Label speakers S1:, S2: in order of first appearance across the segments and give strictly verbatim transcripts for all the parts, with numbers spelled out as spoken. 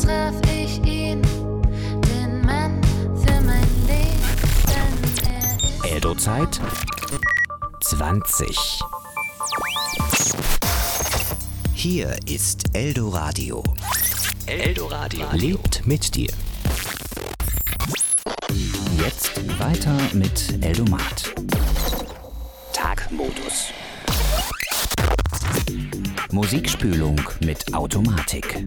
S1: traf ich ihn, den Mann für mein Leben. Er ist
S2: Eldo-Zeit zwanzig. Hier ist Eldoradio. Eldoradio lebt mit dir. Jetzt weiter mit Eldomat. Tagmodus. Musikspülung mit Automatik.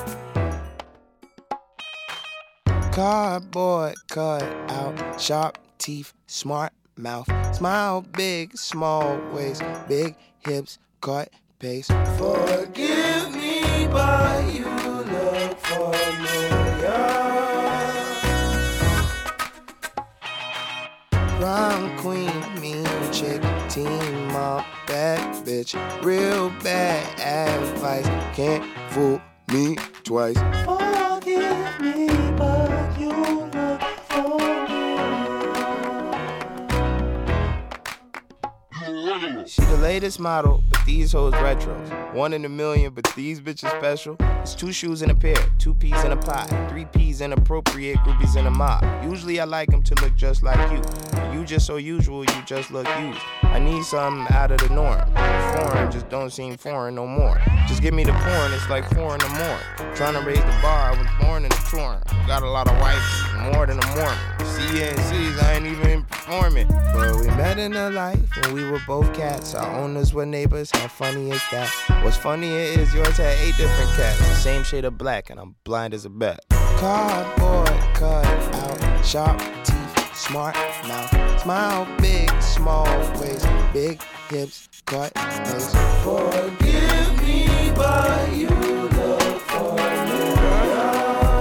S3: Cardboard cut out, sharp teeth, smart mouth. Smile big, small waist, big hips, cut pace. Forgive me, but you look familiar. Rhyme queen, mean chick, teen mom, bad bitch, real bad advice. Can't fool me twice. Forgive me, but you look familiar. She the latest model, but these hoes retros. One in a million, but these bitches special. It's two shoes in a pair, two peas in a pie, three peas inappropriate, groupies in a mob. Usually I like them to look just like you. You just so usual, you just look used. I need something out of the norm. Foreign just don't seem foreign no more. Just give me the porn, it's like foreign or more. Trying to raise the bar, I was born in a torn. Got a lot of wives, more than a Mormon. C N Cs, I ain't even performing. But we met in the life when we were both cats. Our owners were neighbors, how funny is that? What's funnier is yours had eight different cats. The same shade of black, and I'm blind as a bat. Cardboard cut out, sharp teeth, smart mouth. Smile big, small waist, big hips, cut face. Forgive me, but you look familiar.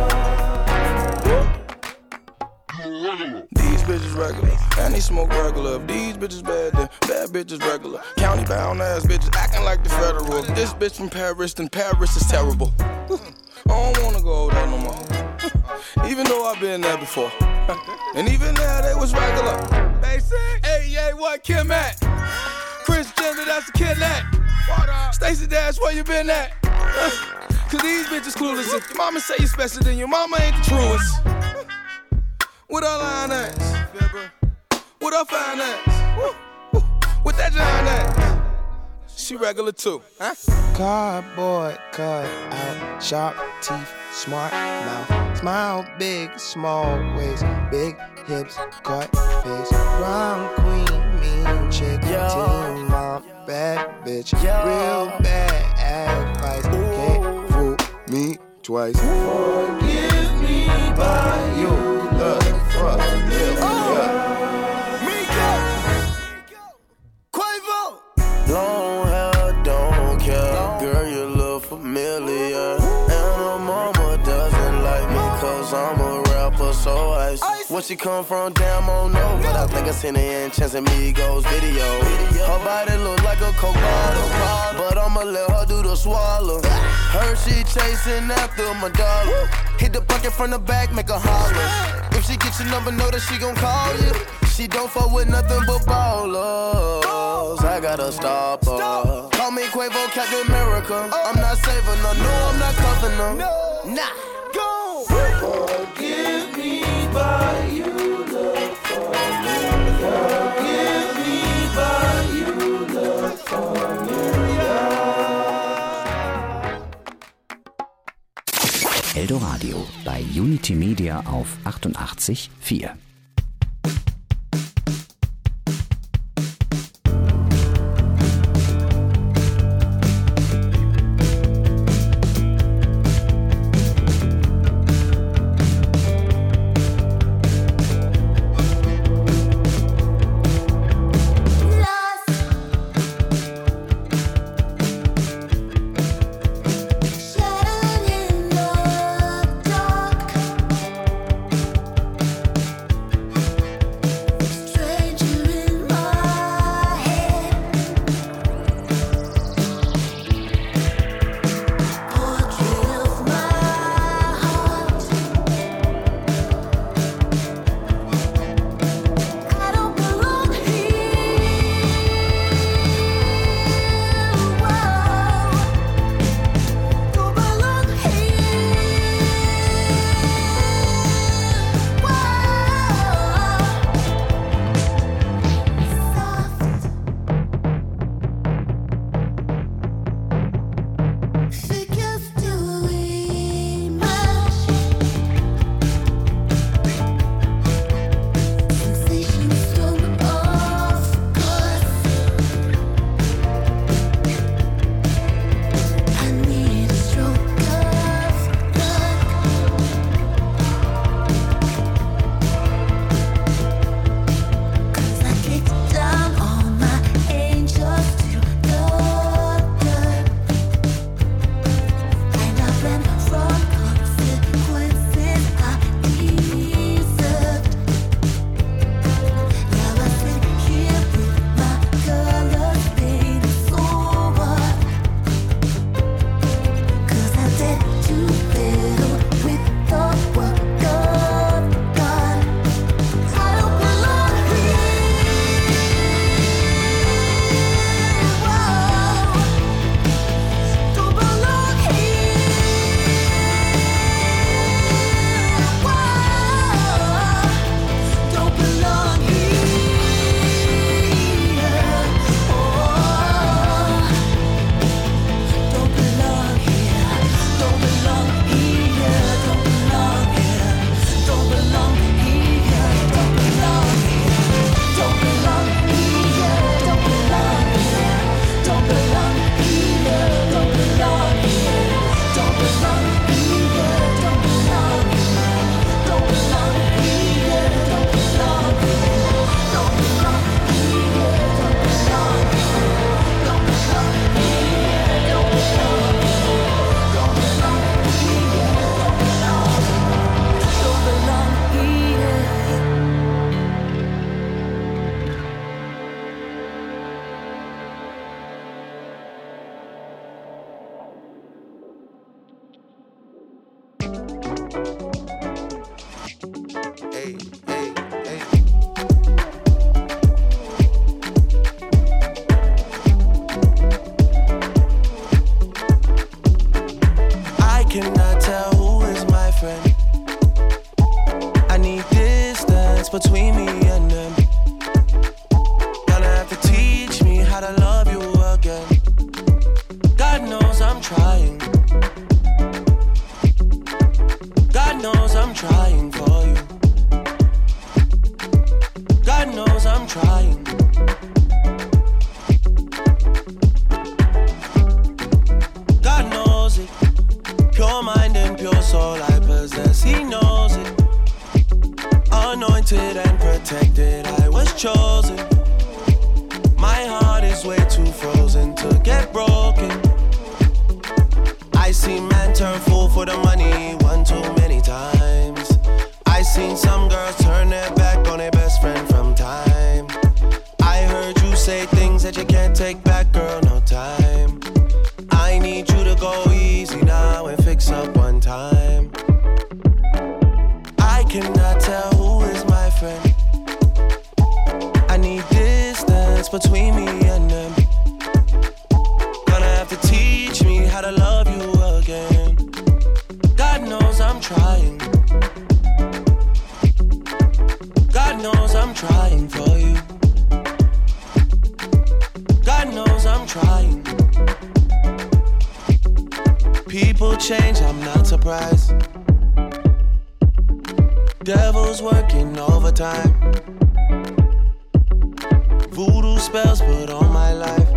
S4: These bitches regular, and they smoke regular. If these bitches bad, then bad bitches regular. County bound ass bitches acting like the federal. If this bitch from Paris, then Paris is terrible. I don't wanna go there no more. Even though I've been there before. And even there they was regular. Basic. Hey, yeah, what Kim at? Chris Jenner, that's the kid at. Stacey Dash, where you been at? Cause these bitches clueless. If your mama say you special, then your mama ain't the truest. With her line ass, with her fine ass, with that giant ass, she regular too, huh?
S3: Cardboard cut out, sharp teeth, smart mouth. Smile big, small waist, big hips, cut face. Rhyme queen, mean chick, teen mom, bad bitch, real bad advice. Can't fool me twice. Forgive me, but you look familiar.
S4: Long hair, don't care. Girl, you look familiar. And her mama doesn't like me cause I'm a rapper, so ice. Where she come from, damn, I don't know. But I think I seen her in Chance Amigos video. Her body look like a Coke bottle, but I'ma let her do the swallow. Heard she chasing after my dollar. Hit the bucket from the back, make her holler. If she get your number, know that she gon' call you. She don't fuck with nothing but ballers. I gotta stop her. Call me Quavo, Captain America. I'm not saving her, no, I'm not covering her. Nah, go.
S3: Forgive me, but you look familiar. Forgive me, but you look familiar.
S2: Eldoradio bei Unity Media auf achtundachtzig Komma vier.
S4: distance between me and them. Gonna have to teach me how to love you again. God knows I'm trying. God knows I'm trying for you. God knows I'm trying. God knows it. Pure mind and pure soul I possess. He knows it. Anointed and protected, I was chosen. My heart is way too frozen to get broken. I see man turn fool for the money one too many times. I seen some girls turn their back on their best friend from time. I heard you say things that you can't take back, girl, no time. I need you to go easy now and fix up one time. I cannot tell who is my friend. I need distance between me and them. Gonna have to teach me how to love you again. God knows I'm trying. God knows I'm trying for you. God knows I'm trying. People change, I'm not surprised. Devil's working overtime. Voodoo spells put on my life.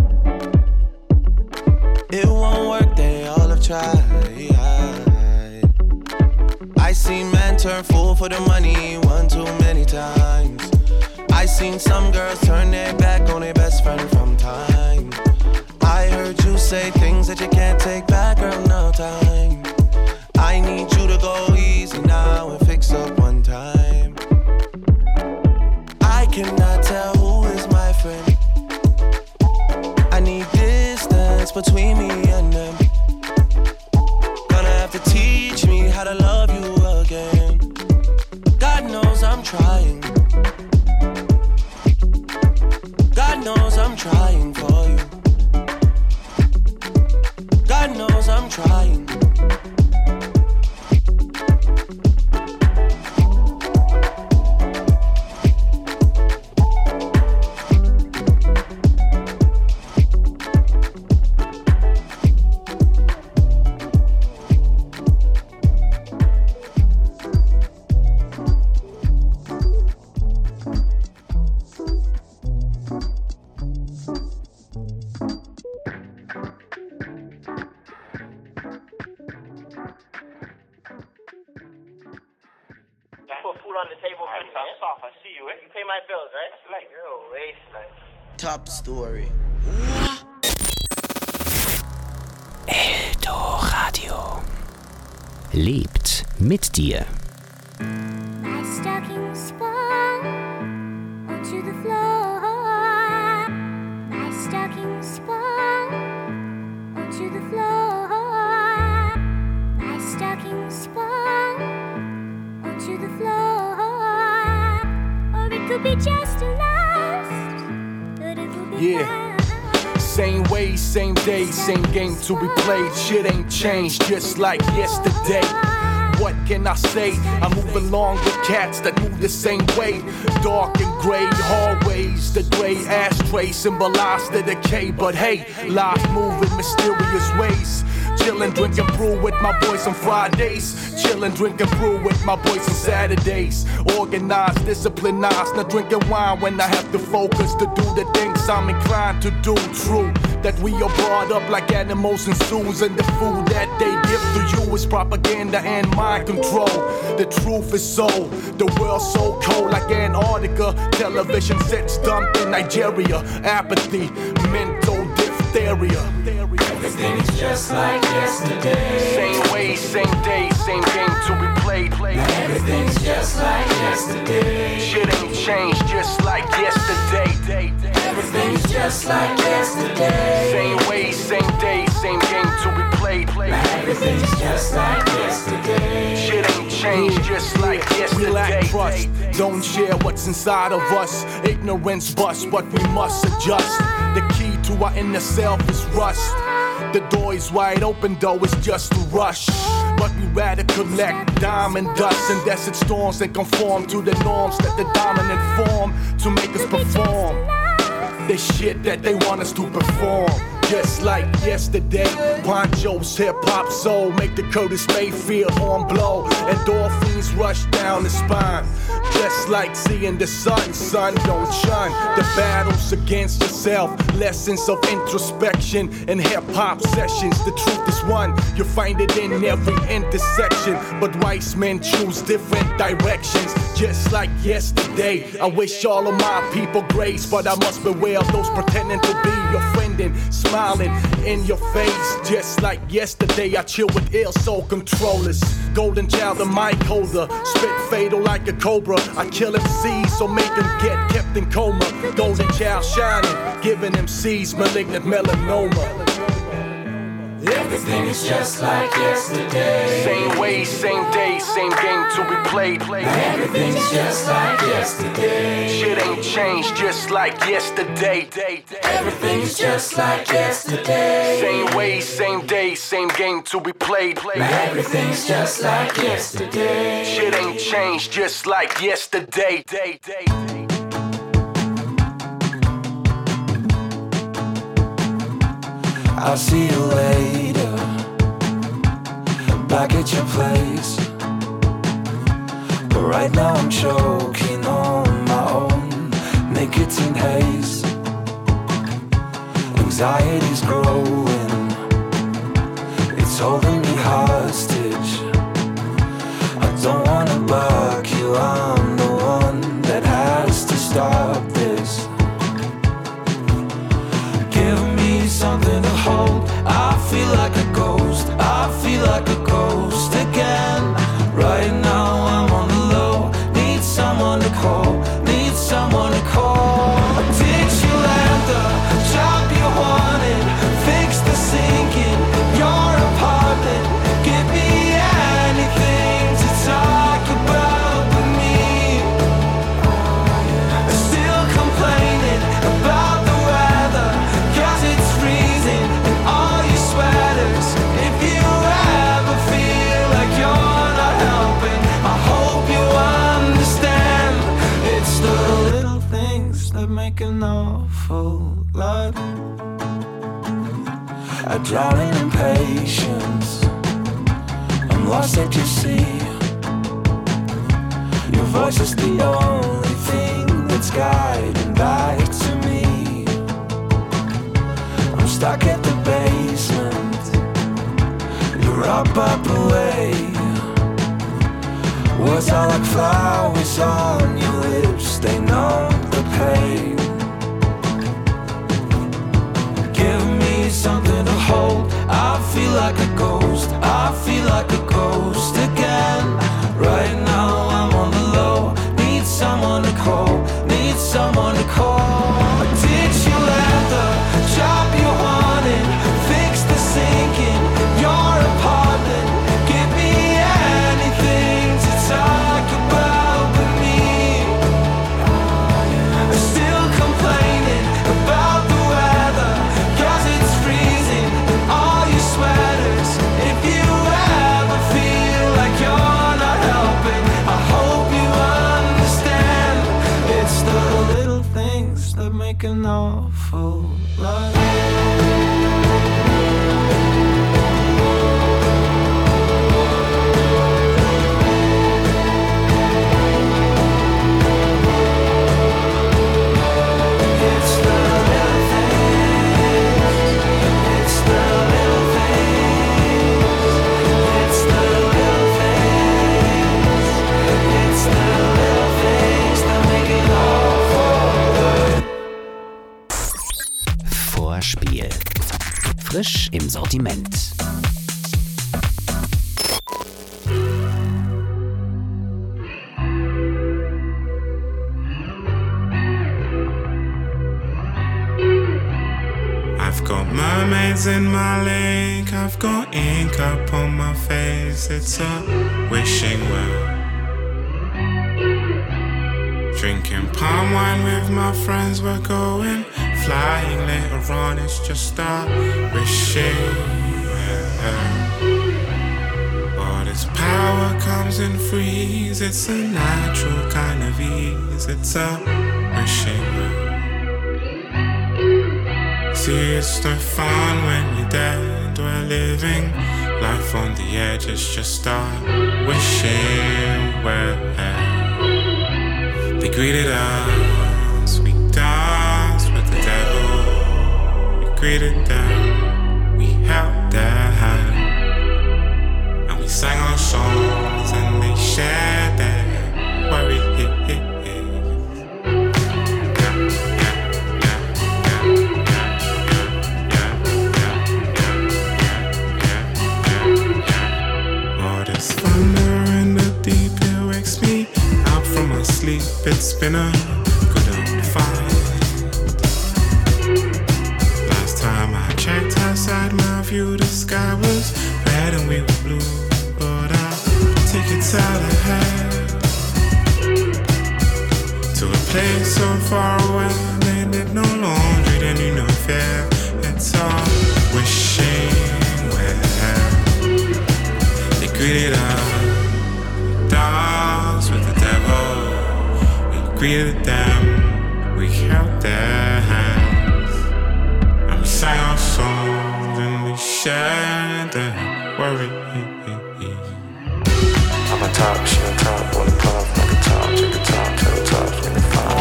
S4: It won't work, they all have tried. I seen men turn fool for the money one too many times. I seen some girls turn their back on their best friend from time. I heard you say things that you can't take back, girl, no time. I need you to go easy now and fix up one time. I cannot tell who is my friend. I need distance between me and them. Gonna have to teach me how to love you again. God knows I'm trying. God knows I'm trying for you. God knows I'm trying.
S3: Top story.
S2: Eldoradio lebt mit dir.
S1: My stockings fall onto the floor. My stockings fall onto the floor. My stockings fall onto the floor. Or it could be just a lust, but it could be
S5: Yeah.
S1: fine.
S5: Same way, same day, same game to be played. Shit ain't changed, just like yesterday. What can I say? I move along with cats that move the same way. Dark and gray hallways, the gray ashtray symbolize the decay. But hey, life move in mysterious ways. Chillin', drinking brew with my boys on Fridays. Chillin', drinking brew with my boys on Saturdays. Organized, disciplinized, not drinking wine when I have to focus to do the things I'm inclined to do. True, that we are brought up like animals in zoos, and the food that they give to you is propaganda and mind control. The truth is so, the world's so cold like Antarctica. Television sets dumped in Nigeria. Apathy, mental diphtheria.
S6: Everything is just like yesterday.
S5: Same way, same day, same game to be played.
S6: Everything's just like yesterday.
S5: Shit ain't changed, just like yesterday.
S6: Everything's just like yesterday.
S5: Same way, same day, same game to be played.
S6: Everything's just like yesterday.
S5: Shit ain't changed, just like yesterday. We lack trust, don't share what's inside of us. Ignorance busts, but we must adjust. The key to our inner self is rust. The door is wide open, though it's just a rush. but we rather collect diamond dust and desert storms and conform to the norms that the dominant form to make us perform the shit that they want us to perform. Just like yesterday, Poncho's hip-hop soul make the Curtis Mayfield horn blow. Endorphins rush down the spine. Just like seeing the sun, son, don't shun the battles against yourself. Lessons of introspection and hip-hop sessions. The truth is one, you find it in every intersection. But wise men choose different directions. Just like yesterday, I wish all of my people grace, but I must beware of those pretending to be your friend and smiling in your face. Just like yesterday, I chill with ill soul controllers. Golden child, the mic holder, spit fatal like a cobra. I kill M Cs, so make them get kept in coma. Golden child shining, giving M Cs malignant melanoma.
S6: Everything is just like yesterday.
S5: Same way, same day, same game to be played.
S6: Everything is just like yesterday.
S5: Shit ain't changed, just like yesterday.
S6: Everything is just like yesterday.
S5: Same way, same day, same game to be played.
S6: Everything is just like yesterday.
S5: Shit ain't changed, just like yesterday.
S7: I'll see you later, back at your place. But right now I'm choking on my own nicotine haze. Anxiety's growing, it's holding me hostage. I don't wanna bug you, I'm the one that has to stop this. Give me something to hold. I feel like a ghost, I feel like a ghost again. Right now I'm on the low, need someone to call, need someone to call. Did you land the job you wanted? Fix the sink in your apartment. Give me anything to talk about with me. Still complaining about the weather, cause it's freezing in all your sweaters. If you ever feel like you're not helping, I hope you understand. It's the little things that make an awful lot. I drown in impatience, I'm lost at your sea. Your voice is the only thing that's guiding back to me. I'm stuck at the basement, you're up, up away. Words are like flowers on your lips, they numb the pain. Give me something to hold, I feel like a ghost, I feel like a ghost again. Right now I'm on the low, need someone to call, need someone to call. Did you land the job you wanted? Fix the sink in your apartment. Give me anything to talk about with me. Still complaining about the weather, cause it's freezing in all your sweaters. If you ever feel like you're not helping, I hope you understand. It's the little things that make an awful lot. It's the little things, it's the little things, it's the little things, it's the little things that make it awful.
S2: Vorspiel. Frisch im Sortiment.
S8: I've got mermaids in my lake, I've got ink up on my face, it's a wishing well. Drinking palm wine with my friends, we're going flying later on, it's just a wishing well. power comes in freeze. It's a natural kind of ease. It's a wishing well. See, it's no fun when you're dead. We're living life on the edge. It's just start wishing well. They greeted us. We danced with the devil. We greeted them. We held their hand. And we sang our songs and they shared their worry. Sleep, it's been a good old fight. Last time I checked outside my view, the sky was red and we were blue. But I'll take it out ahead to a place so far away. They did no laundry, they knew no fear. It's all wishing well. They greeted us, dogs with the devil. Greeted them, we held their hands, and we sang our songs and we shared their worry. I'm on top, she on top, wanna pop like a top, check the top, tell the top, make it fine.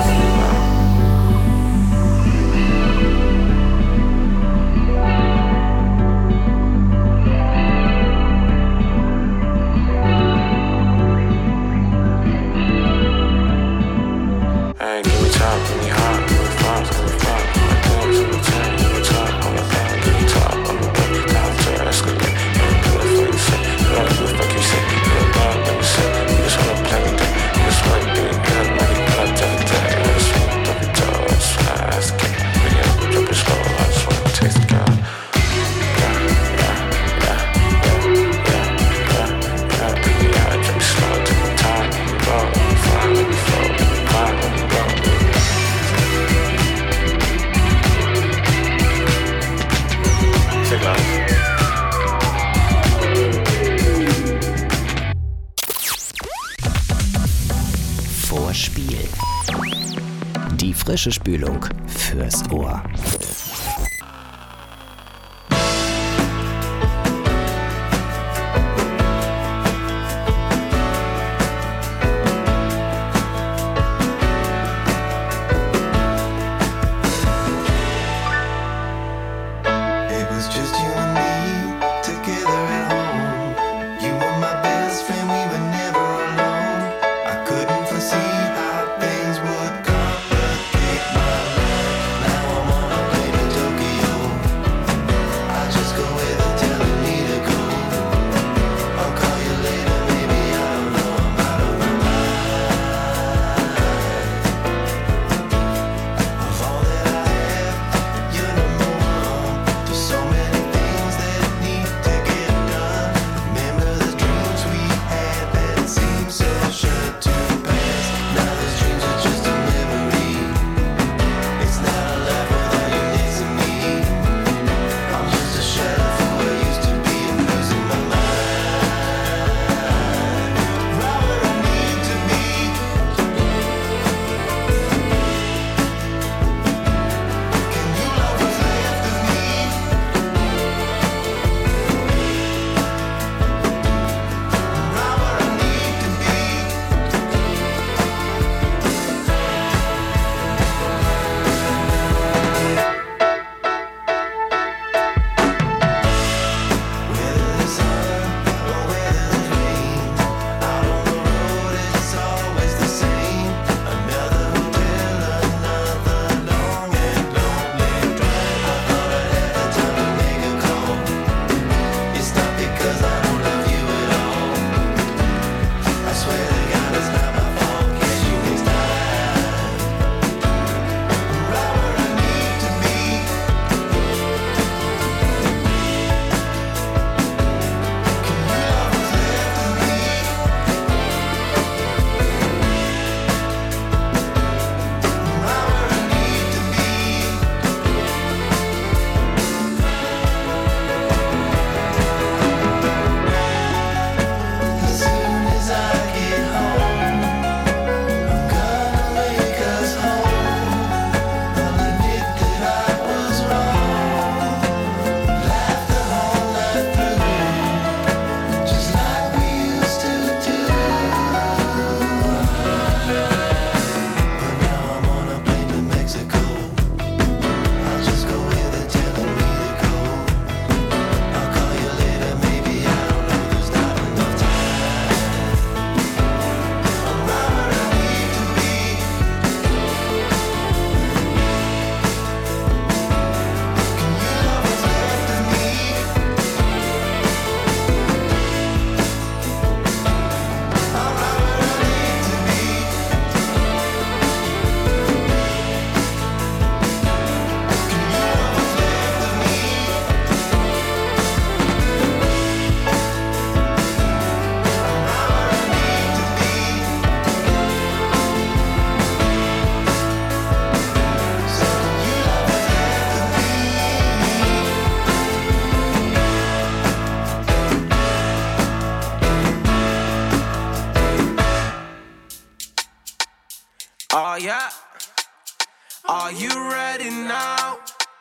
S2: Die frische Spülung fürs Ohr.
S4: See how things would complicate my life. Now I'm on a plane. Oh yeah. Are you ready now?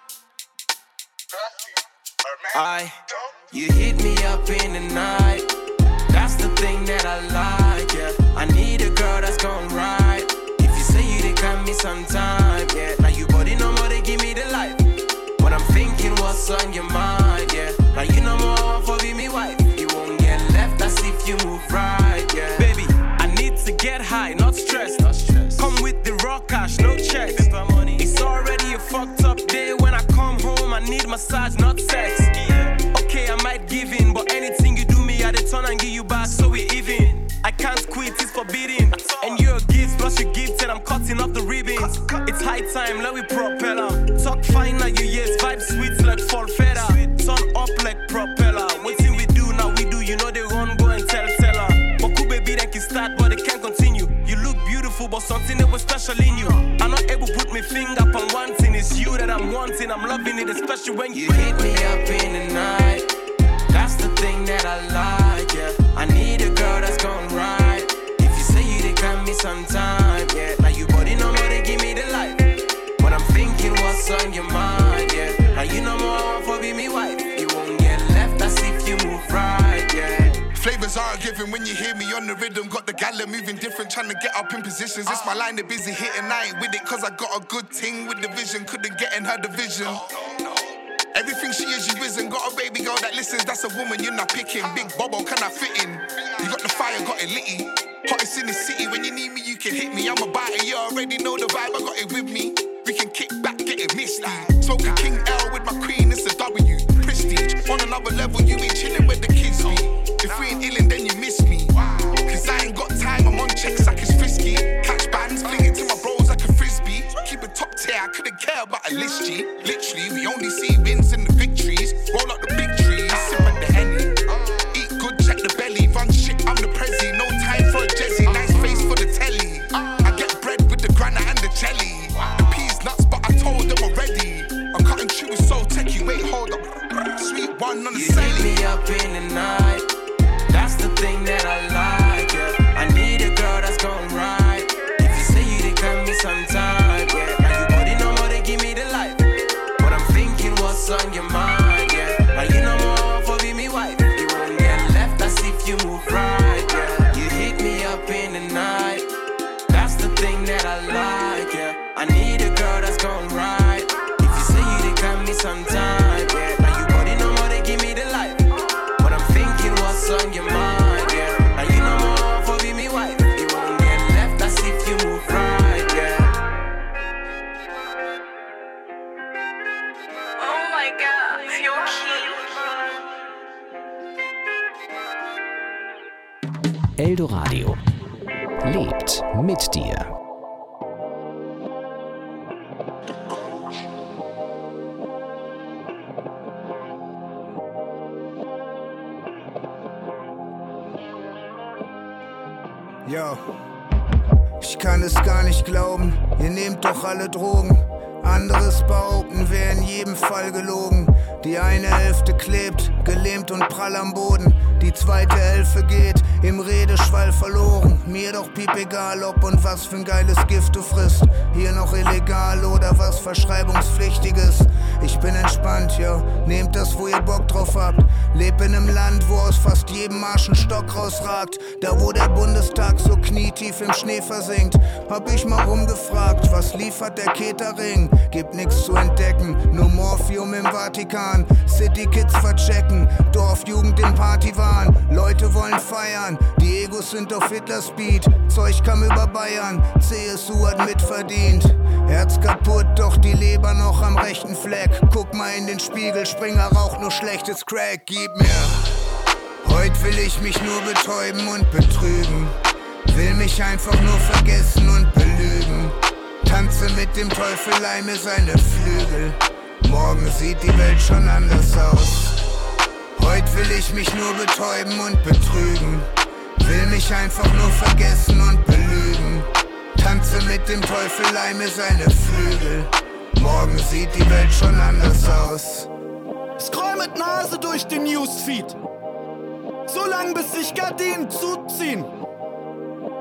S4: I, you hit me up in the night. That's the thing that I like, yeah. I need a girl that's gon' ride. If you say you did cut me sometime, yeah. Now you body no more, they give me the life. But I'm thinking what's on your mind, yeah. Now you know more for be me wife. You won't get left, that's if you move right, yeah. Baby, I need to get high, not stressed. Not stressed. Come with the raw cash, no checks. It's already a fucked up day. When I come home, I need massage, not sex. Okay, I might give in, but anything you do me, I dey turn and give you back, so we even. I can't quit, it's forbidden. And you're a gift, plus you gift, and I'm cutting off the ribbons. It's high time, let me propeller. Talk fine now, you yes, vibe sweet like fall feather. Turn up like propeller. Waiting we do, now we do, you know they run, go and tell teller. But cool baby, they can start, but they can't continue. You look beautiful, but something that was special in you. I'm not able to put my finger up on one thing. It's you that I'm wanting, I'm loving it, especially when you hit me up in the night. That's the thing that I like, yeah. I need a girl that's gon' ride. If you say you did cut me sometime, yeah. Now you body no more, they give me the life. But I'm thinking what's on your mind, yeah. Now you know more for be me wife. You won't get left, that's if you move right, yeah.
S9: Flavors aren't given when you hear me on the rhythm. Got the gala moving different, trying to get up in positions. It's my line, they're busy hitting. I ain't with it, cause I got a good ting with the vision. Couldn't get in her division. Everything she is, you isn't. Got a baby girl that listens, that's a woman you're not picking. Big Bobo, can I fit in? You got the fire, got it litty. Hottest in the city, when you need me, you can hit me. I'm a biter, you already know the vibe, I got it with me. We can kick back, get it misty. Smoking King L with my queen, it's a W. Prestige, on another level, you ain't chilling where the kids be. If we ain't illin', then you miss me. Cause I ain't got time, I'm on checks like it's frisky. Catch bands, fling it to my bros like a frisbee. Keep it top tier, I couldn't care about a list, G. Literally, we only see wins in the victories. Roll up the big trees, sip at the Henny. Eat good, check the belly. Run shit, I'm the prezi. No time for a jezzy, nice face for the telly. I get bread with the granite and the jelly. The peas nuts, but I told them already. I'm cutting through with so techie, wait, hold up. Sweet one on the
S4: you hit me up in the night. That's the thing that I like, yeah. I need a girl that's gon' ride. If you say you did cut me sometime, yeah. Now you body no more, they give me the life. But I'm thinking what's on your mind, yeah. Now you know more for be me wife. You won't get left, that's if you move right, yeah. You hit me up in the night. That's the thing that I like, yeah. I need a girl that's gon' ride. If you say you did cut me sometime, yeah. Now you body no more, they give me the life. But I'm thinking what's on your mind, yeah. Now you know more for be me wife. You won't get left, that's if you move right, yeah.
S1: Oh my god, you're cute.
S2: Eldoradio lebt mit dir.
S10: Yo, ich kann es gar nicht glauben, ihr nehmt doch alle Drogen. Anderes behaupten wäre in jedem Fall gelogen. Die eine Hälfte klebt, gelähmt und prall am Boden. Die zweite Hälfte geht im Redeschwall verloren. Mir doch piep egal, ob und was für ein geiles Gift du frisst. Hier noch illegal oder was Verschreibungspflichtiges. Ich bin entspannt, yo, nehmt das, wo ihr Bock drauf habt. Leb in einem Land, wo aus fast jedem Marsch ein Stock rausragt. Da wo der Bundestag so knietief im Schnee versinkt. Hab ich mal rumgefragt, was liefert der Catering? Gibt nix zu entdecken, nur Morphium im Vatikan. City Kids verchecken, Dorfjugend im Partywahn. Leute wollen feiern, die Egos sind auf Hitler-Speed. Zeug kam über Bayern, C S U hat mitverdient. Herz kaputt, doch die Leber noch am rechten Fleck. Guck mal in den Spiegel, Springer raucht nur schlechtes Crack, gib mir. Heute will ich mich nur betäuben und betrügen. Will mich einfach nur vergessen und belügen. Tanze mit dem Teufel, leih seine Flügel. Morgen sieht die Welt schon anders aus. Heute will ich mich nur betäuben und betrügen. Will mich einfach nur vergessen und belügen. Tanze mit dem Teufel, leih seine Flügel. Morgen sieht die Welt schon anders aus.
S11: Scroll mit Nase durch den Newsfeed. So lang bis sich Gardinen zuziehen.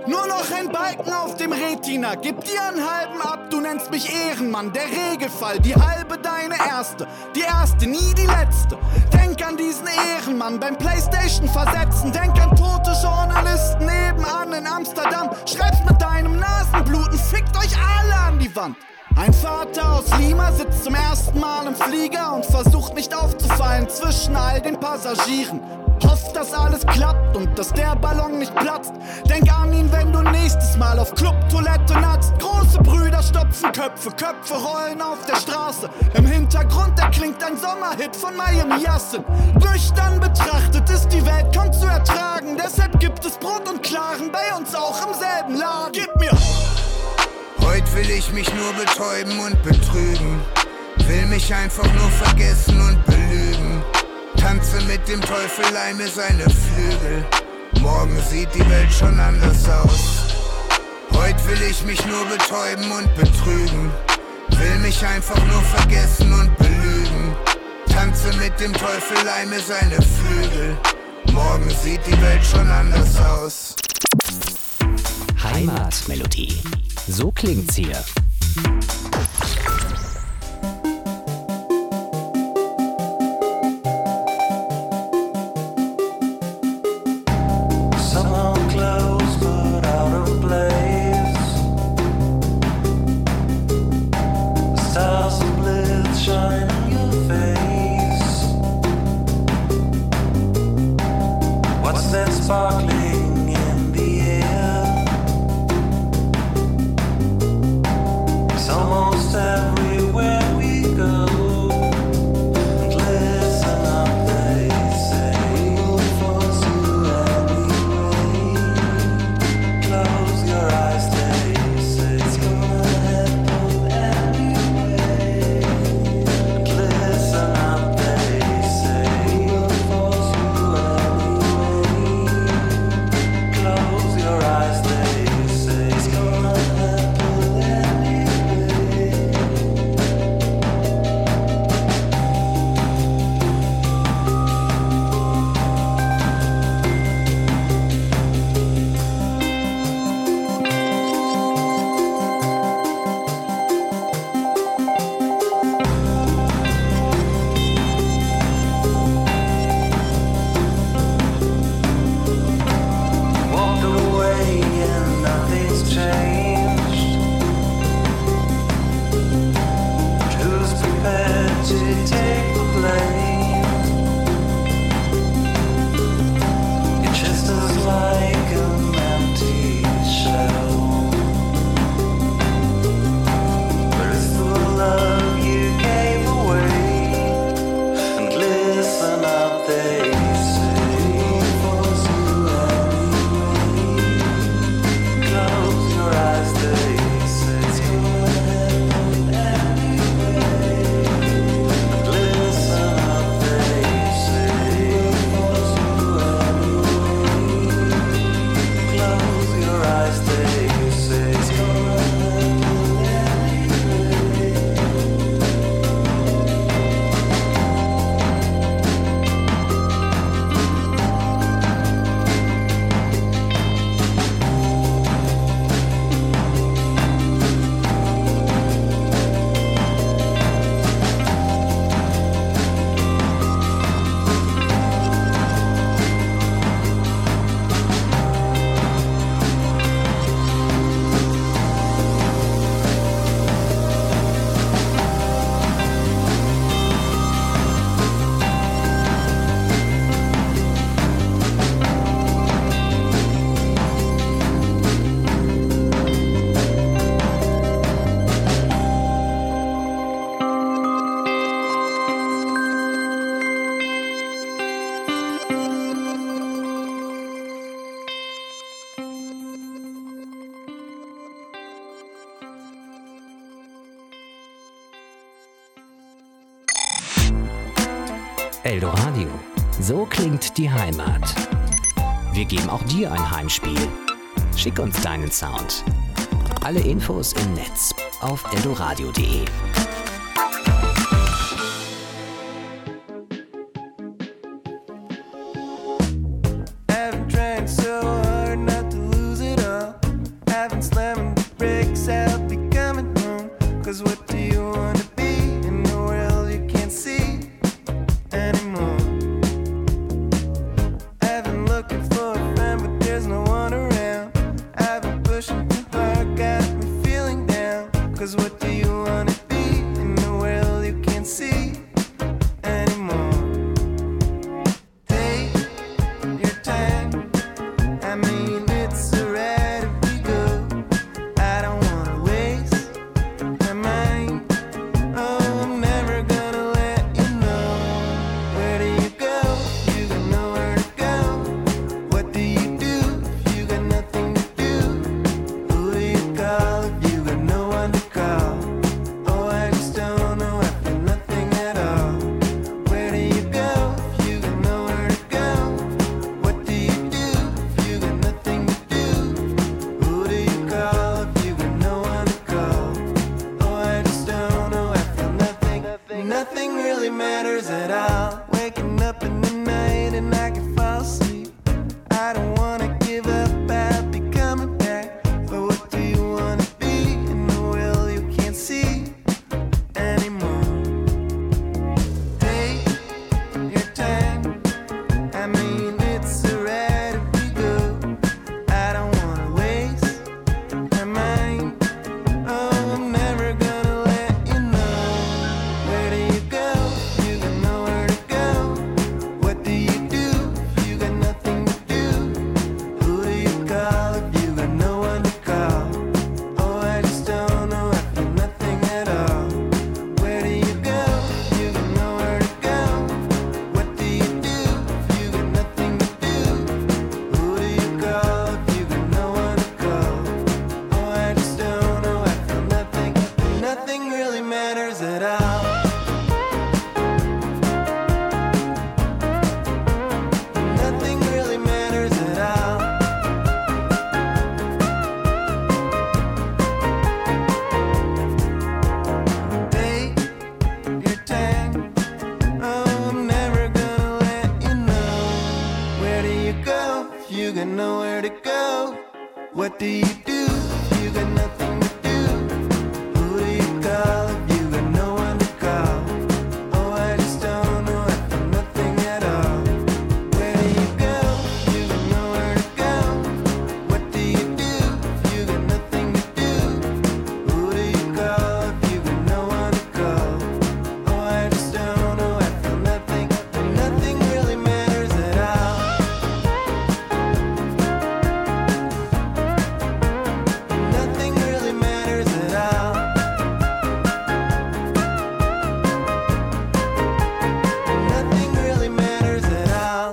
S11: Nur noch ein Balken auf dem Retina. Gib dir einen halben ab, du nennst mich Ehrenmann. Der Regelfall, die halbe deine erste. Die erste, nie die letzte. Denk an diesen Ehrenmann beim Playstation versetzen. Denk an tote Journalisten nebenan in Amsterdam. Schreib's mit deinem Nasenbluten, fickt euch alle an die Wand. Ein Vater aus Lima sitzt zum ersten Mal im Flieger und versucht nicht aufzufallen zwischen all den Passagieren. Hofft, dass alles klappt und dass der Ballon nicht platzt. Denk an ihn, wenn du nächstes Mal auf Clubtoilette natzt. Große Brüder stopfen Köpfe, Köpfe rollen auf der Straße. Im Hintergrund erklingt ein Sommerhit von Miami Yassin. Nüchtern betrachtet ist die Welt kaum zu ertragen. Deshalb gibt es Brot und Klaren bei uns auch im selben Laden. Gib mir!
S10: Heute will ich mich nur betäuben und betrügen. Will mich einfach nur vergessen und belügen. Tanze mit dem Teufel, leih seine Flügel. Morgen sieht die Welt schon anders aus. Heute will ich mich nur betäuben und betrügen. Will mich einfach nur vergessen und belügen. Tanze mit dem Teufel, leih seine Flügel. Morgen sieht die Welt schon anders aus.
S2: Heimatmelodie. So klingt's hier.
S7: Sparkling in the air. It's almost everywhere we go. And listen up, they say we'll force you anyway. Close your eyes, they say it's gonna happen anyway. And listen up, they say we'll force you anyway. Close your eyes, they say it's gonna happen anyway. Walked away and nothing's changed. Who's prepared to take the blame? Your chest is like an empty shell. Where is the love you gave away? And listen up, they say force you anyway. Close your eyes, they say it's gonna happen anyway. And listen up, they say force you anyway. Close your eyes, they say it's gonna happen anyway.
S2: Eldoradio. So klingt die Heimat. Wir geben auch dir ein Heimspiel. Schick uns deinen Sound. Alle Infos im Netz auf eldoradio punkt de.
S4: I've tried so hard not to lose it all.
S12: Cause what do you wanna be in the world you can't see anymore? I've been looking for a friend, but there's no one around. I've been pushing too hard, got me feeling down. Cause what do you wanna be in the world you can't see anymore? Take your time, I mean it's alright if we go. I don't wanna waste my mind. Oh, I'm never gonna let you know. Where do you go? You got nowhere to go. What do you do if you got nothing to do? Who do you call if you got no one to call? Oh, I just don't know, I feel nothing at all. Where do you go if you got nowhere to go? What do you do if you got nothing to do? Who do you call if you got no one to call? Oh, I just don't know, I feel nothing. Nothing really matters at all. Waking up in the night and I can fall asleep. I don't wanna give up, I'll be coming back. But what do you wanna be in the world you can't see anymore? Take your time, I mean it's alright if we go. I don't wanna waste my mind. Oh, I'm never gonna let you know. Where do you go? You got nowhere to go. What do you do if you got nothing to do? Who do you call if you got no one to call? Oh, I just don't know, I feel nothing at all. Where do you go? You got nowhere to go. What do you do if you got nothing to do? Who do you call if you got no one to call? Oh, I just don't know, I feel nothing. Nothing really matters at all. Nothing really matters at all. Take your time. Oh, I'm never gonna let you know. Where do you go if you got nowhere to go? What do you do if you got nothing to do? Who do you call if you got no one to call? Oh, I just don't know, I feel nothing at all. Where do you go if you got nowhere to go? What do you do if you got nothing to do? Who do you call if you got no one to call? Oh, I just don't know, I feel nothing. Nothing really matters at all. Nothing really matters at all. Nothing really matters at all.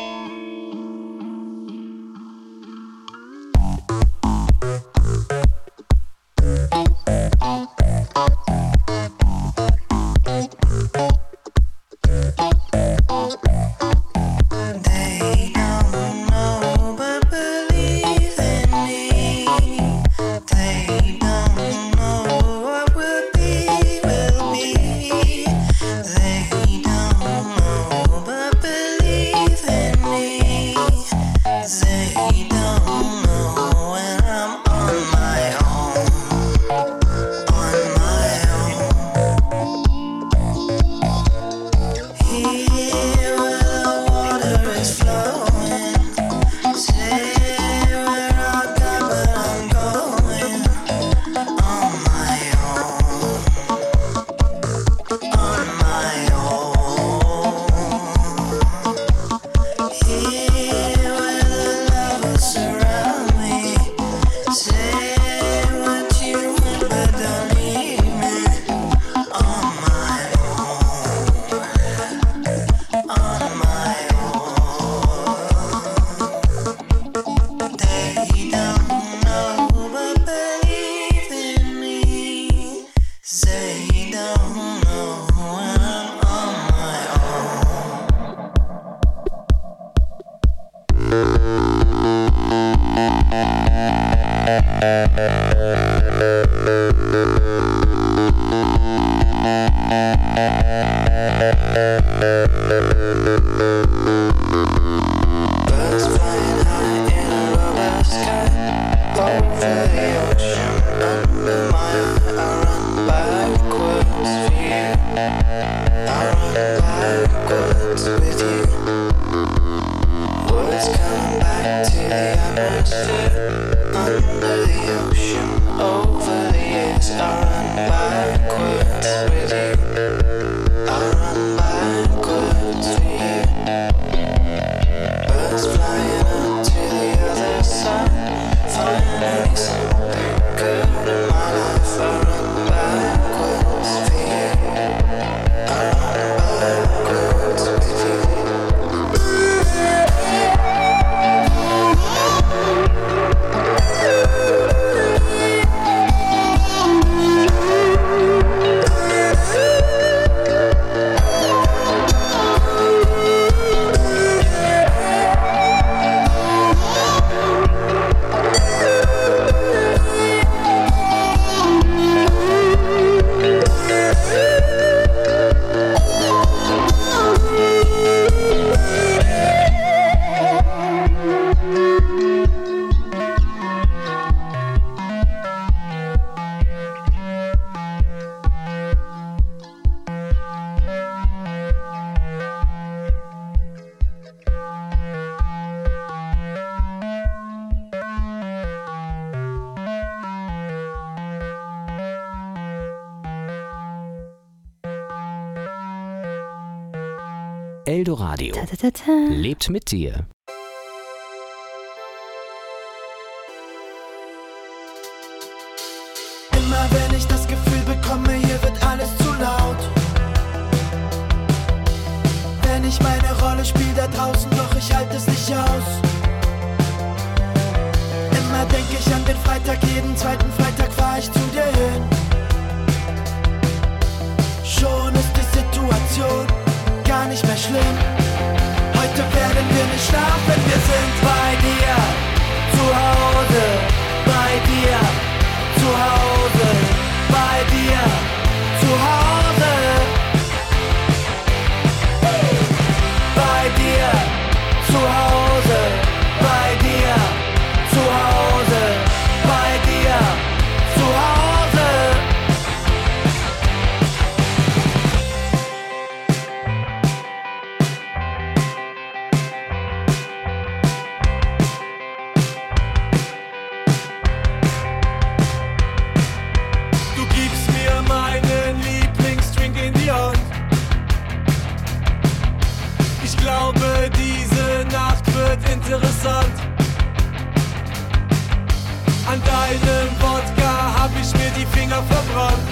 S12: They don't know but believe in me. They don't know what will be, will be. They don't know but believe in me. They don't know when I'm on my own, on my own. Here where the water is flowing, say where I got but I'm going on my own, on my own. Here where the lovers surround me, say what you want but don't leave me on my own, on my own. They don't know but believe in me. They don't know when I'm on my own. Birds flying high in a rubber sky over the ocean.
S2: Eldoradio lebt mit dir.
S13: Immer wenn ich das Gefühl bekomme, hier wird alles zu laut. Wenn ich meine Rolle spiele da draußen, doch ich halte es nicht aus. Immer denke ich an den Freitag, jeden zweiten Freitag fahr ich zu dir hin. Schon ist die Situation gar nicht mehr schlimm. Heute werden wir nicht schlafen, wir sind bei dir zu Hause, bei dir zu Hause, bei dir zu Hause, bei dir zu Hause, bei dir zu Hause, bei dir zu Hause. Interessant. An deinem Wodka hab ich mir die Finger verbrannt.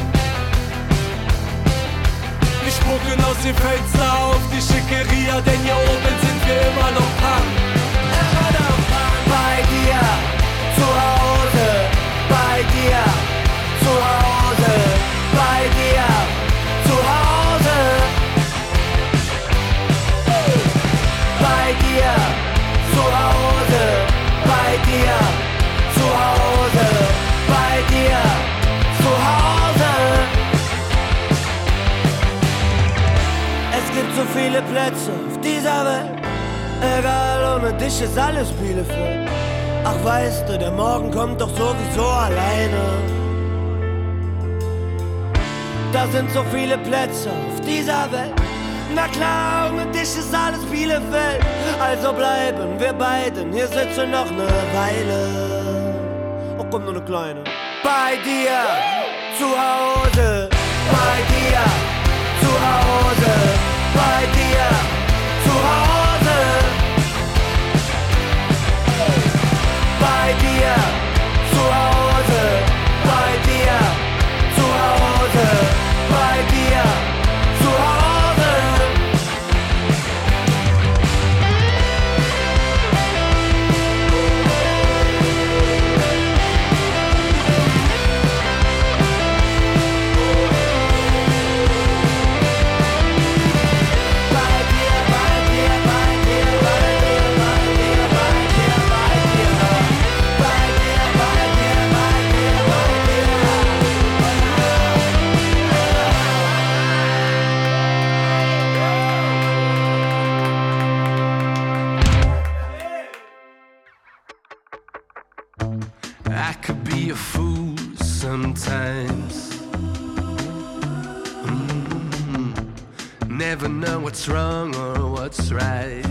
S13: Wir spucken aus dem Fenster auf die Schickeria, denn hier oben sind wir immer noch dran. Bei dir zu Hause, bei dir zu Hause, bei dir zu Hause, bei dir zu Hause, bei dir zu Hause, bei dir zu Hause. Es gibt so viele Plätze auf dieser Welt, egal, ohne dich ist alles Bielefeld. Ach weißt du, der Morgen kommt doch sowieso alleine. Da sind so viele Plätze auf dieser Welt. Na klar, ohne dich ist alles Bielefeld. Also bleiben wir beiden, hier sitzen noch ne Weile. Oh komm, nur ne kleine. Bei dir zu Hause, bei dir zu Hause, bei dir zu Hause, bei dir zu Hause, bei dir zu Hause, bei dir zu Hause.
S7: times. Mm-hmm. Never know what's wrong or what's right.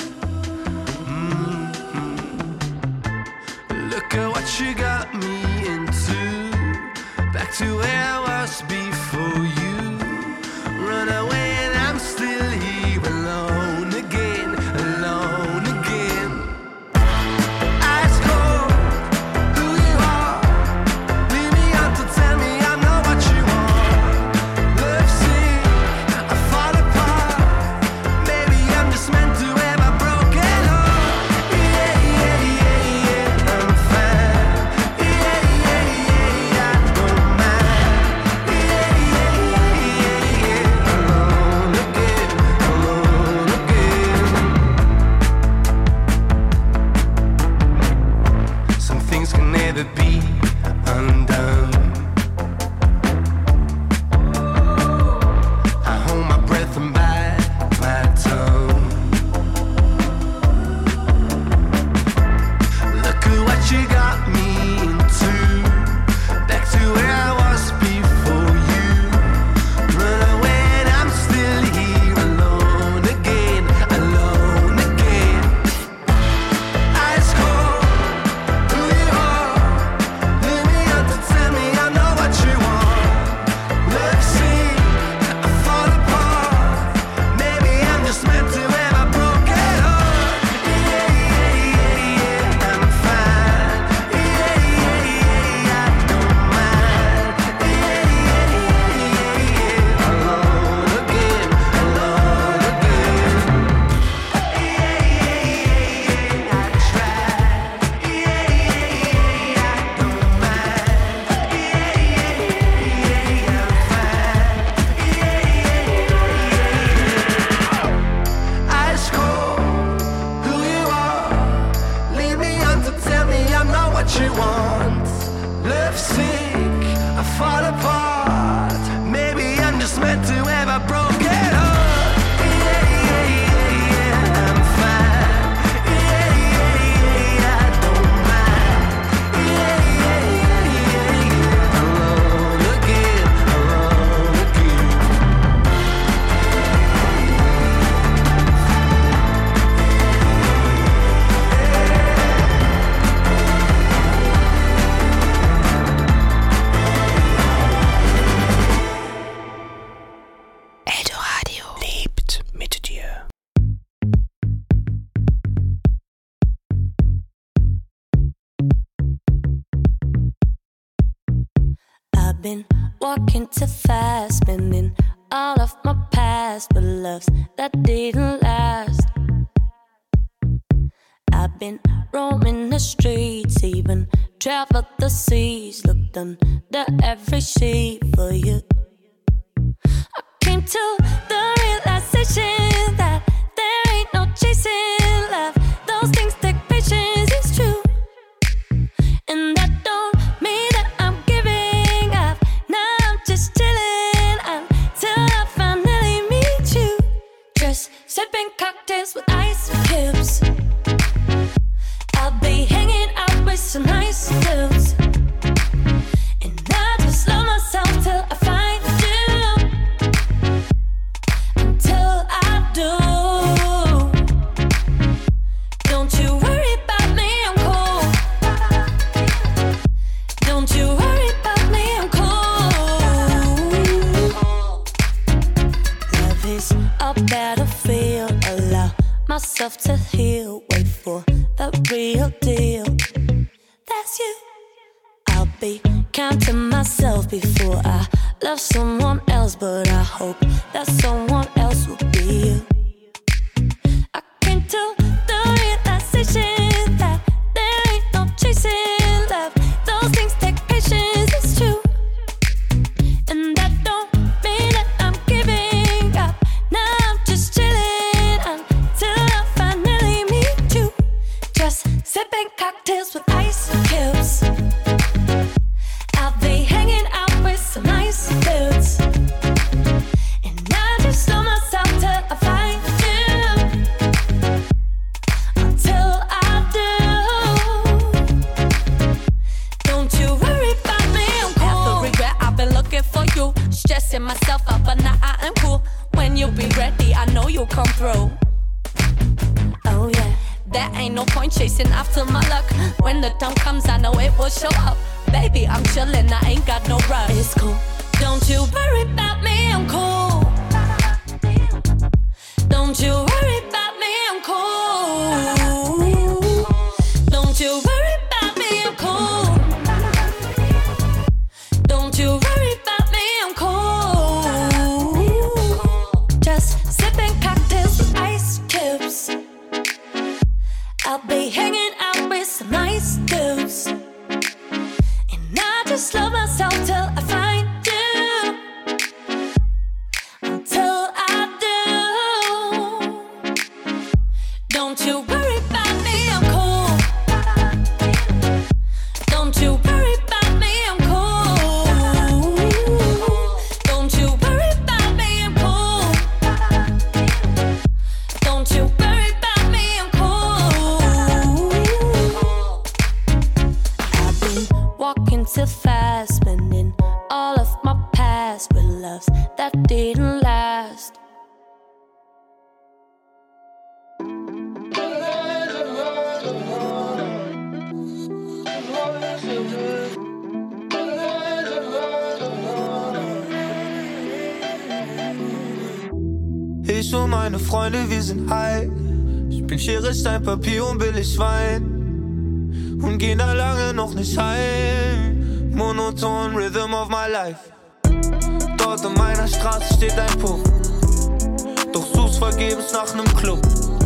S7: Mm-hmm. Look at what you got me into. Back to where I was before you. Run away and I'm still here alone again, alone again. Ice cold, who you are. Leave me out to tell me I'm not what you want. Love sick, I fall apart. Maybe I'm just meant to have a broken heart. Yeah, yeah, yeah, yeah, I'm fine. Yeah, yeah, yeah, I don't mind. Yeah, yeah, yeah, yeah, alone again, alone again. Some things can never be undone. I hold my breath and bite my tongue. Look at what you got me into. Back to where I was before you. Run away and I'm still here alone again, alone again. Ice cold, who you are. Leave me out to tell me I know what you want. Love sick, I fall apart. Maybe I'm just meant to have a broken heart. Yeah, yeah, yeah, yeah, I'm fine. Yeah, yeah, yeah, I don't mind. Yeah, yeah, yeah, yeah, alone again, alone again. Yeah, yeah, yeah, I tried. Yeah, yeah, yeah, I don't mind. Yeah, yeah, yeah, I'm fine. Yeah, yeah, ice cold, who you are. Leave me on to tell me I'm not what you want. Love sick, I fall apart. Maybe I'm just meant to have a broken heart. Yeah, yeah, yeah, yeah, I'm fine. Yeah, yeah, yeah, I don't mind. Yeah, yeah, yeah, yeah, alone again, alone again.
S2: Eldoradio lebt mit dir.
S1: I've been walking too fast, spending all of my past with loves that didn't last. I've been roaming the streets, even traveled the seas, looked under every sheet for you. I came to the realization that there ain't no chasing love. Those things take patience, it's true. And that don't mean that I'm giving up. Now I'm just chilling until I finally meet you. Just sipping cocktails with ice cubes. I'll be hanging out with some nice dudes. And I just love myself till I find you. Until I do. Don't you worry about me, I'm cool. Don't you worry about me, I'm cool. Love is a battlefield. Allow myself to heal. Wait for the real deal. That's you. I'll be counting myself before I love someone else, but I hope that someone else will be you. I came to the realization that there ain't no chasing love. Those things take patience, it's true. And that don't mean that I'm giving up. Now I'm just chilling until I finally meet you. Just sipping cocktails with ice cubes. I'll be hanging out with some nice dudes. And I just love myself till I find you. Until I do. Don't you worry about me, I'm cool. Every stressing myself out, but now I am cool. When you be ready, I know you'll come through. Oh yeah, there ain't no point chasing after my luck. When the time comes, I know it will show up. Baby, I'm chillin', I ain't got no rush. It's cool. Don't you worry about me, I'm cool. Don't you worry about me, I'm cool. Don't you worry about me, I'm cool. Don't you worry about me, I'm cool. Just sipping cocktails with ice cubes. I'll be hanging out with some nice dudes. And I just love myself till I find you. Until I do. Don't you worry about me, I'm cool. Don't you worry about me, I'm cool. Don't you worry about me, I'm cool. Don't you worry about me, I'm cool. I've been walking too fast, spending all of my past with loves that didn't last.
S14: Ich und meine Freunde, wir sind high. Ich bin Schere, Stein, Papier und billig Wein. Und gehen da lange noch nicht heim. Monoton Rhythm of my life. Dort in meiner Straße steht ein Puff. Doch suchst vergebens nach nem Club.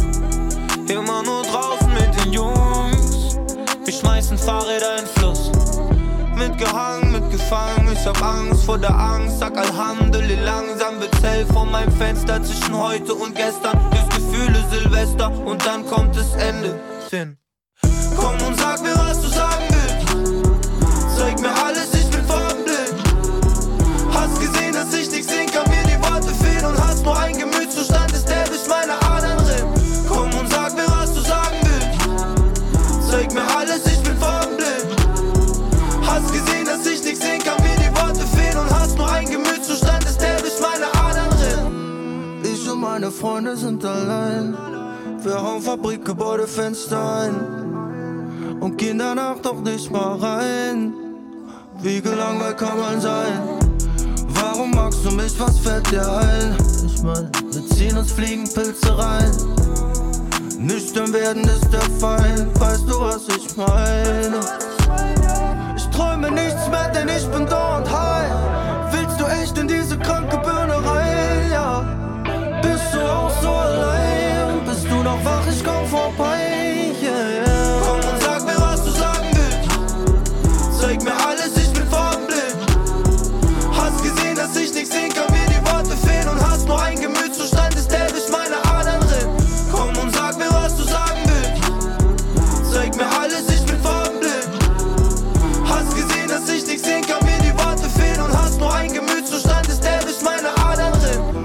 S14: Immer nur draußen mit den Jungs. Wir schmeißen Fahrräder in den Fluss. Mitgehangen, mitgefangen, ich hab Angst vor der Angst. Sag Alhamdulillah, langsam wird's hell vor meinem Fenster. Zwischen heute und gestern ist Gefühle Silvester. Und dann kommt das Ende, Finn. Komm und sag mir, was du sagen willst. Zeig mir alles, ich bin farbenblind. Hast gesehen, dass ich nichts sehen kann, mir die Worte fehlen. Und hast nur ein Gemütszustand, ist der durch meine Adern rinnt. Komm und sag mir, was du sagen willst. Zeig mir alles, ich bin farbenblind. Hast gesehen, dass ich nichts sehen kann, mir die Worte fehlen. Und hast nur ein Gemütszustand, ist der durch meine Adern rinnt. Ich und meine Freunde sind allein. Wir hauen Fabrikgebäude, Fenster ein. Und gehen danach doch nicht mal rein. Wie gelangweilt kann man sein? Warum magst du mich, was fällt dir ein? Ich mein, wir ziehen uns Fliegenpilze rein. Nüchtern werden ist der Feind. Weißt du, was ich meine? Ich träume nichts mehr, denn ich bin dauernd high. Willst du echt in diese kranke Birne rein? Ja. Bist du auch so allein? Bist du noch wach? Ich komm vorbei. Yeah, yeah. Komm und sag mir, was du sagen willst. Zeig mir alles, ich bin farbenblind. Hast gesehen, dass ich nichts sehen kann, mir die Worte fehlen. Und hast nur ein Gemütszustand, ist der durch meine Adern rinnt. Komm und sag mir, was du sagen willst. Zeig mir alles, ich bin farbenblind. Hast gesehen, dass ich nichts sehen kann, mir die Worte fehlen. Und hast nur ein Gemütszustand, ist der durch meine Adern rinnt.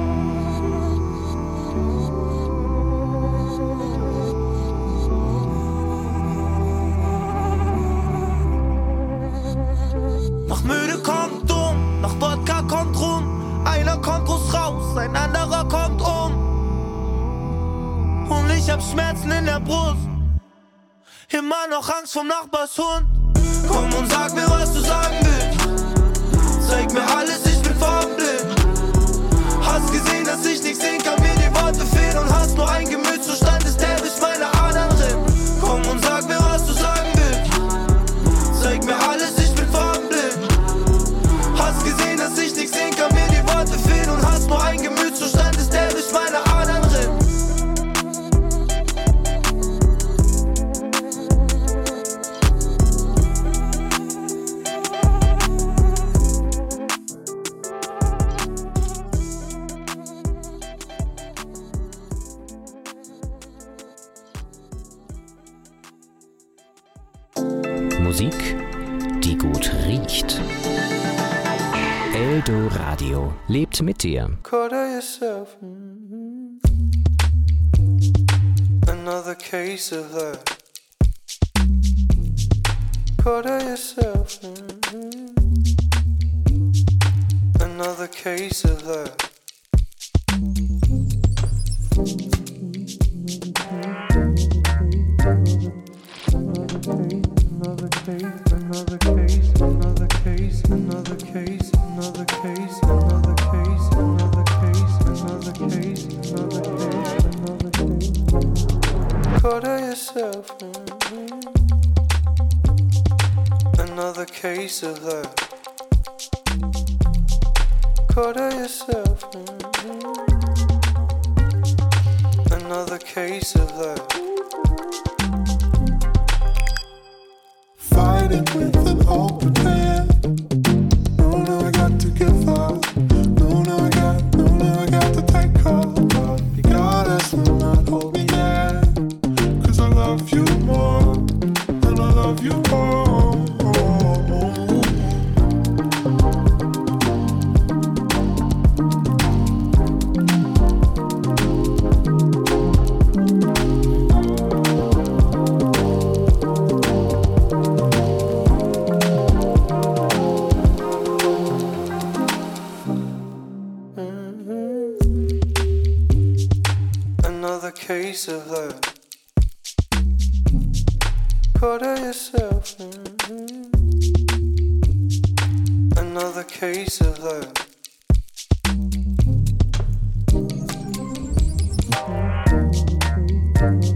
S14: Nach müde kommt dumm, nach Wodka kommt rum. Einer kommt groß raus, ein anderer kommt um. Und ich hab Schmerzen in der Brust. Immer noch Angst vom Nachbarshund. Komm und sag mir, was du sagen willst. Zeig mir alles, ich bin farbenblind. Hast gesehen, dass ich nichts sehen kann, mir die Worte fehlen. Und hast nur ein Gemütszustand, ist der durch meine Adern rinnt. Komm und sag mir, was du sagen willst. Zeig mir alles, ich bin farbenblind. Hast gesehen, dass ich nichts sehen kann, mir die Worte fehlen. Und hast nur ein Gemütszustand, ist der durch meine Adern rinnt.
S2: Musik, die gut riecht. Eldoradio lebt mit dir.
S14: Quarter yourself. Another case of that. Quarter yourself. Another case. case of her. Another case, another case, another case, another case, another case, another case, another case, another case, another case, another case. Caught her yourself. Another case of her. Caught her yourself. Another case of her.
S15: Fighting with an open hand. No, no, I got to give up. No, no, I got, no, no, I got to take her. But regardless, will not hold me there. Cause I love you more, and I love you more.
S14: Case of her. Caught her yourself. Another case of her. Another